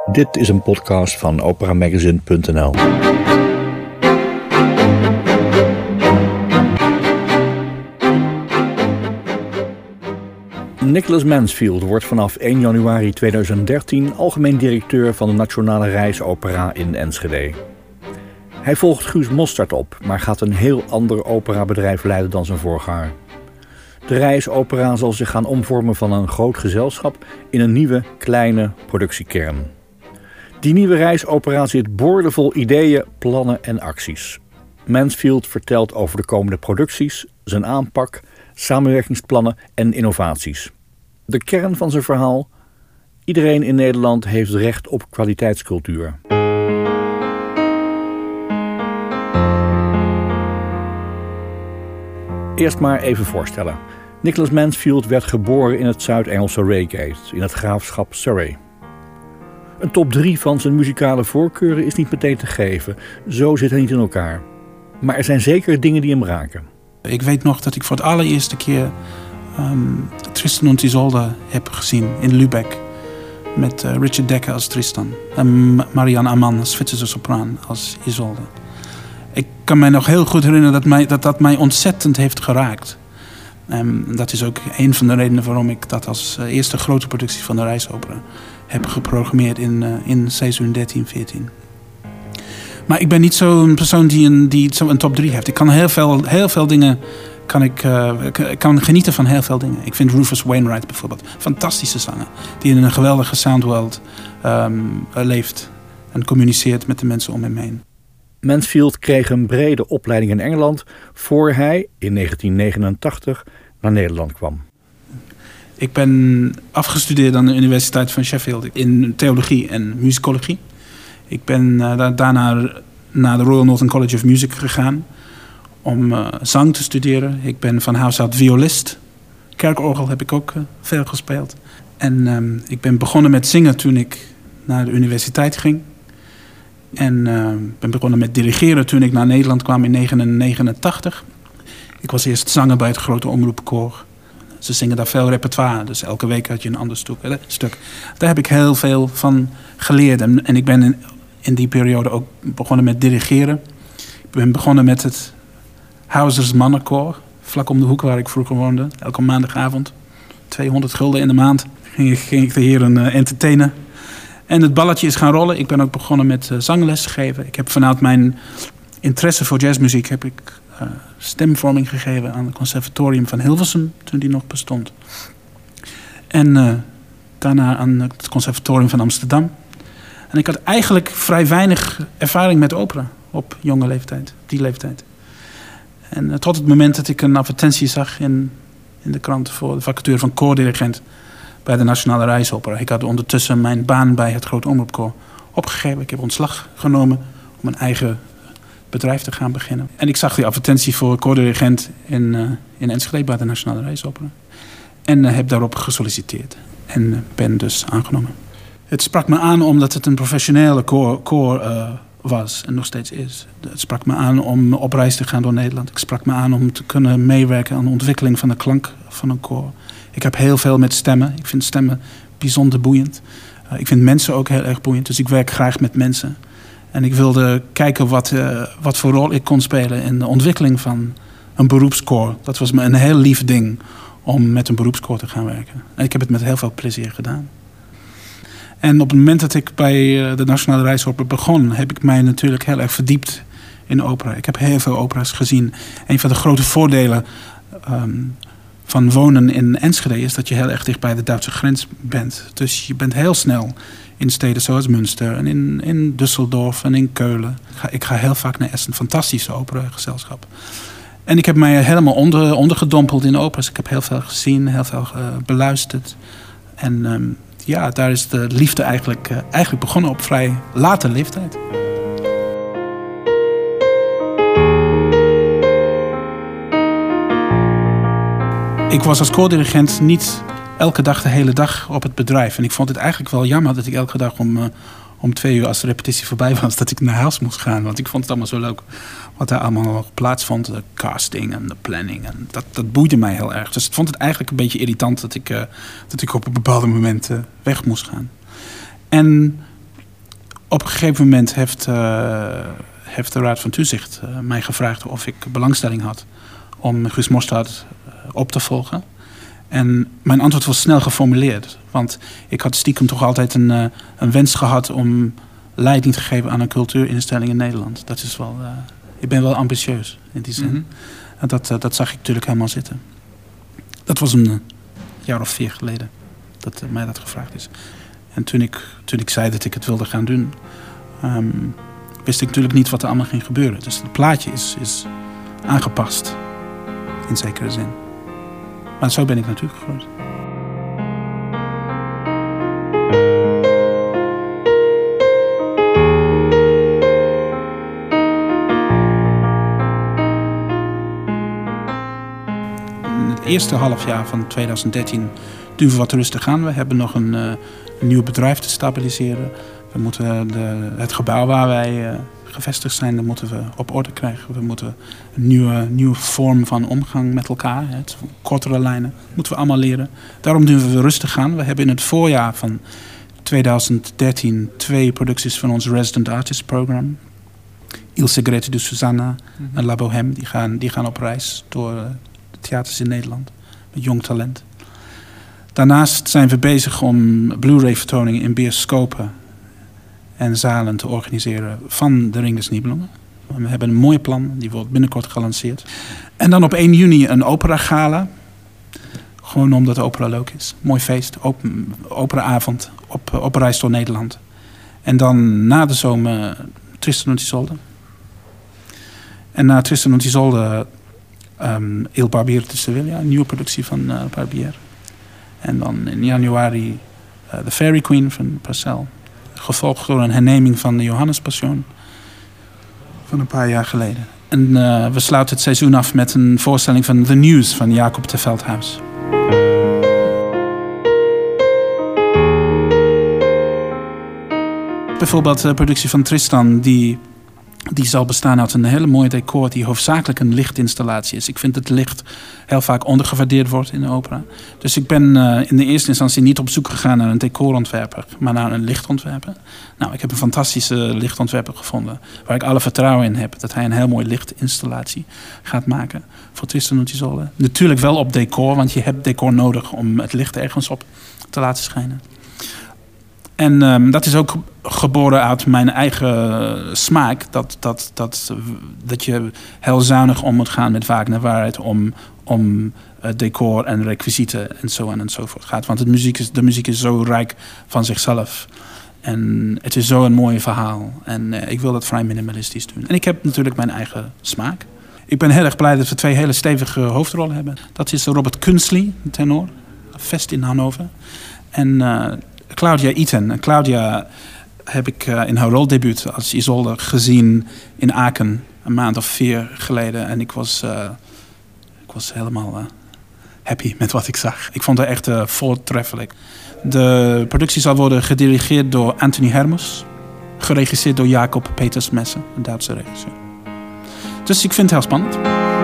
Dit is een podcast van operamagazine.nl. Nicholas Mansfield wordt vanaf 1 januari 2013 algemeen directeur van de Nationale Reisopera in Enschede. Hij volgt Guus Mostert op, maar gaat een heel ander operabedrijf leiden dan zijn voorganger. De Reisopera zal zich gaan omvormen van een groot gezelschap in een nieuwe, kleine productiekern. Die nieuwe Reisopera zit boordevol ideeën, plannen en acties. Mansfield vertelt over de komende producties, zijn aanpak, samenwerkingsplannen en innovaties. De kern van zijn verhaal: iedereen in Nederland heeft recht op kwaliteitscultuur. Eerst maar even voorstellen. Nicholas Mansfield werd geboren in het Zuid-Engelse Reigate, in het graafschap Surrey. Een top 3 van zijn muzikale voorkeuren is niet meteen te geven. Zo zit hij niet in elkaar. Maar er zijn zeker dingen die hem raken. Ik weet nog dat ik voor het allereerste keer Tristan und Isolde heb gezien in Lübeck. Met Richard Dekker als Tristan. En Marianne Ammann als Zwitserse sopraan als Isolde. Ik kan mij nog heel goed herinneren dat mij ontzettend heeft geraakt. Dat is ook een van de redenen waarom ik dat als eerste grote productie van de Reisopera heb geprogrammeerd in seizoen 13-14. Maar ik ben niet zo'n persoon die zo'n top 3 heeft. Ik kan heel veel dingen kan genieten van heel veel dingen. Ik vind Rufus Wainwright bijvoorbeeld fantastische zanger die in een geweldige soundworld leeft en communiceert met de mensen om hem heen. Mansfield kreeg een brede opleiding in Engeland voor hij in 1989 naar Nederland kwam. Ik ben afgestudeerd aan de Universiteit van Sheffield in theologie en muzikologie. Ik ben daarna naar de Royal Northern College of Music gegaan om zang te studeren. Ik ben van huis uit violist. Kerkorgel heb ik ook veel gespeeld. En ik ben begonnen met zingen toen ik naar de universiteit ging. En ben begonnen met dirigeren toen ik naar Nederland kwam in 1989. Ik was eerst zanger bij het Grote Omroepkoor. Ze zingen daar veel repertoire, dus elke week had je een ander stuk. Daar heb ik heel veel van geleerd. En ik ben in die periode ook begonnen met dirigeren. Ik ben begonnen met het Hausers Mannenkoor, vlak om de hoek waar ik vroeger woonde. Elke maandagavond, 200 gulden in de maand, ging ik de heren entertainen. En het balletje is gaan rollen. Ik ben ook begonnen met zangles geven. Ik heb vanuit mijn interesse voor jazzmuziek heb ik stemvorming gegeven aan het conservatorium van Hilversum, toen die nog bestond. En daarna aan het conservatorium van Amsterdam. En ik had eigenlijk vrij weinig ervaring met opera op jonge leeftijd, die leeftijd. En tot het moment dat ik een advertentie zag in de krant voor de vacature van koordirigent bij de Nationale Reisopera. Ik had ondertussen mijn baan bij het Groot Omroepkoor opgegeven. Ik heb ontslag genomen om een eigen bedrijf te gaan beginnen. En ik zag die advertentie voor koordirigent in Enschede bij de Nationale Reisopera. En heb daarop gesolliciteerd. En ben dus aangenomen. Het sprak me aan omdat het een professionele koor was en nog steeds is. Het sprak me aan om op reis te gaan door Nederland. Het sprak me aan om te kunnen meewerken aan de ontwikkeling van de klank van een koor. Ik heb heel veel met stemmen. Ik vind stemmen bijzonder boeiend. Ik vind mensen ook heel erg boeiend. Dus ik werk graag met mensen. En ik wilde kijken wat voor rol ik kon spelen in de ontwikkeling van een beroepskoor. Dat was me een heel lief ding om met een beroepskoor te gaan werken. En ik heb het met heel veel plezier gedaan. En op het moment dat ik bij de Nationale Reisopera begon, heb ik mij natuurlijk heel erg verdiept in opera. Ik heb heel veel opera's gezien. Een van de grote voordelen van wonen in Enschede is dat je heel erg dicht bij de Duitse grens bent. Dus je bent heel snel in steden zoals Münster en in Düsseldorf en in Keulen. Ik ga heel vaak naar Essen, fantastische operagezelschap. En ik heb mij helemaal ondergedompeld in opera's. Ik heb heel veel gezien, heel veel beluisterd. En daar is de liefde eigenlijk begonnen op vrij late leeftijd. Ik was als koordirigent niet elke dag de hele dag op het bedrijf. En ik vond het eigenlijk wel jammer dat ik elke dag om 2 uur als de repetitie voorbij was, dat ik naar huis moest gaan. Want ik vond het allemaal zo leuk wat daar allemaal nog plaatsvond. De casting en de planning. En dat boeide mij heel erg. Dus ik vond het eigenlijk een beetje irritant dat ik op een bepaald moment weg moest gaan. En Op een gegeven moment heeft de Raad van Toezicht mij gevraagd of ik belangstelling had om Guus Mostert op te volgen. En mijn antwoord was snel geformuleerd. Want ik had stiekem toch altijd een wens gehad om leiding te geven aan een cultuurinstelling in Nederland. Dat is wel, ik ben wel ambitieus in die zin. Mm-hmm. En dat zag ik natuurlijk helemaal zitten. Dat was een jaar of 4 geleden dat mij dat gevraagd is. En toen ik zei dat ik het wilde gaan doen, wist ik natuurlijk niet wat er allemaal ging gebeuren. Dus het plaatje is aangepast, in zekere zin. Maar zo ben ik natuurlijk gegroeid. In het eerste halfjaar van 2013 doen we wat rustig aan. We hebben nog een nieuw bedrijf te stabiliseren. We moeten het gebouw waar wij gevestigd zijn, dat moeten we op orde krijgen. We moeten een nieuwe vorm van omgang met elkaar, kortere lijnen, moeten we allemaal leren. Daarom doen we rustig aan. We hebben in het voorjaar van 2013 2 producties van ons Resident Artist Program. Il Segreto di Susanna en La Bohème, die gaan op reis door de theaters in Nederland met jong talent. Daarnaast zijn we bezig om Blu-ray vertoningen in bioscopen en zalen te organiseren van De Ring des Nibelungen. We hebben een mooi plan, die wordt binnenkort gelanceerd. En dan op 1 juni een opera-gala. Gewoon omdat opera leuk is. Mooi feest, operaavond op reis door Nederland. En dan na de zomer Tristan und Isolde. En na Tristan und Isolde Il Barbiere di Sevilla, een nieuwe productie van Barbier. En dan in januari The Fairy Queen van Purcell. Gevolgd door een herneming van de Johannespassion van een paar jaar geleden. En we sluiten het seizoen af met een voorstelling van The News van Jacob te Veldhuis. Bijvoorbeeld de productie van Tristan, die zal bestaan uit een hele mooie decor die hoofdzakelijk een lichtinstallatie is. Ik vind dat het licht heel vaak ondergewaardeerd wordt in de opera. Dus ik ben in de eerste instantie niet op zoek gegaan naar een decorontwerper, maar naar een lichtontwerper. Nou, ik heb een fantastische lichtontwerper gevonden, waar ik alle vertrouwen in heb dat hij een heel mooie lichtinstallatie gaat maken voor Tristan und Isolde. Natuurlijk wel op decor, want je hebt decor nodig om het licht ergens op te laten schijnen. En dat is ook geboren uit mijn eigen smaak. Dat je heel zuinig om moet gaan met Wagner-waarheid om decor en requisieten en zo en zo voort gaat. Want de muziek is zo rijk van zichzelf. En het is zo'n mooi verhaal. En ik wil dat vrij minimalistisch doen. En ik heb natuurlijk mijn eigen smaak. Ik ben heel erg blij dat we 2 hele stevige hoofdrollen hebben. Dat is Robert Künzli, de tenor, Fest in Hannover. En Claudia Iten. Claudia heb ik in haar roldebuut als Isolde gezien in Aken een maand of 4 geleden. En ik was helemaal happy met wat ik zag. Ik vond haar echt voortreffelijk. De productie zal worden gedirigeerd door Anthony Hermus. Geregisseerd door Jacob Peters Messe, een Duitse regisseur. Dus ik vind het heel spannend.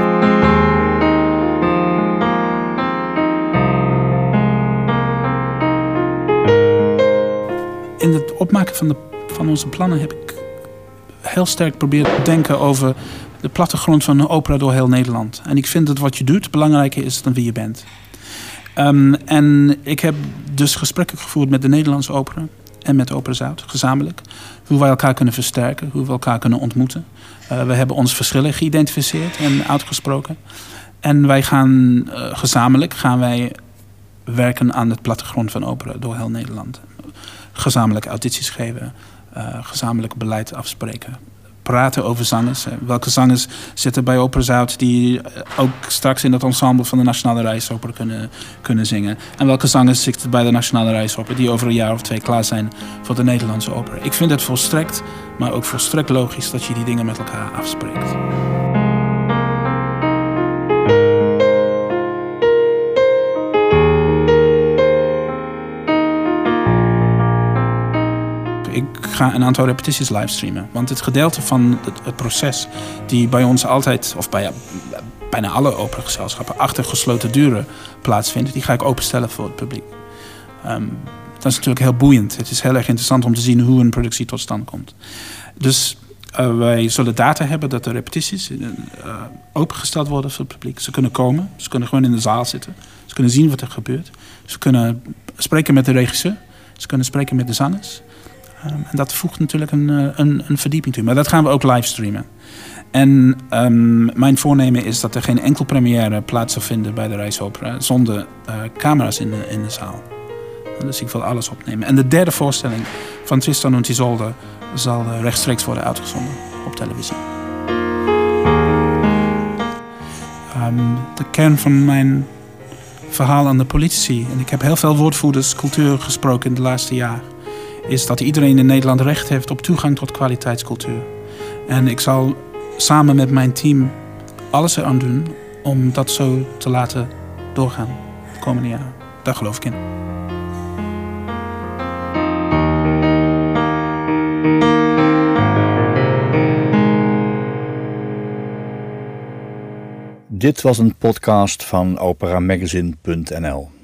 In het opmaken van onze plannen heb ik heel sterk geprobeerd te denken over de plattegrond van een opera door heel Nederland. En ik vind dat wat je doet belangrijker is dan wie je bent. En ik heb dus gesprekken gevoerd met de Nederlandse opera en met Opera Zuid, gezamenlijk. Hoe wij elkaar kunnen versterken, hoe we elkaar kunnen ontmoeten. We hebben onze verschillen geïdentificeerd en uitgesproken. En wij gaan gezamenlijk werken aan het plattegrond van opera door heel Nederland. Gezamenlijk audities geven, gezamenlijk beleid afspreken. Praten over zangers. Welke zangers zitten bij Opera Zuid die ook straks in het ensemble van de Nationale Reisoper kunnen zingen. En welke zangers zitten bij de Nationale Reisoper die over een jaar of 2 klaar zijn voor de Nederlandse opera. Ik vind het volstrekt, maar ook volstrekt logisch dat je die dingen met elkaar afspreekt. Ik ga een aantal repetities livestreamen. Want het gedeelte van het proces die bij ons altijd, of bij bijna alle operagezelschappen, achter gesloten deuren plaatsvindt, die ga ik openstellen voor het publiek. Dat is natuurlijk heel boeiend. Het is heel erg interessant om te zien hoe een productie tot stand komt. Dus wij zullen data hebben dat de repetities opengesteld worden voor het publiek. Ze kunnen komen, ze kunnen gewoon in de zaal zitten. Ze kunnen zien wat er gebeurt. Ze kunnen spreken met de regisseur. Ze kunnen spreken met de zangers. En dat voegt natuurlijk een verdieping toe. Maar dat gaan we ook livestreamen. En mijn voornemen is dat er geen enkel première plaats zal vinden bij de Rijksopera zonder camera's in de zaal. Dus ik wil alles opnemen. En de derde voorstelling van Tristan und Isolde zal rechtstreeks worden uitgezonden op televisie. De kern van mijn verhaal aan de politici, en ik heb heel veel woordvoerders cultuur gesproken in de laatste jaar, is dat iedereen in Nederland recht heeft op toegang tot kwaliteitscultuur. En ik zal samen met mijn team alles eraan doen om dat zo te laten doorgaan de komende jaren. Daar geloof ik in. Dit was een podcast van operamagazine.nl.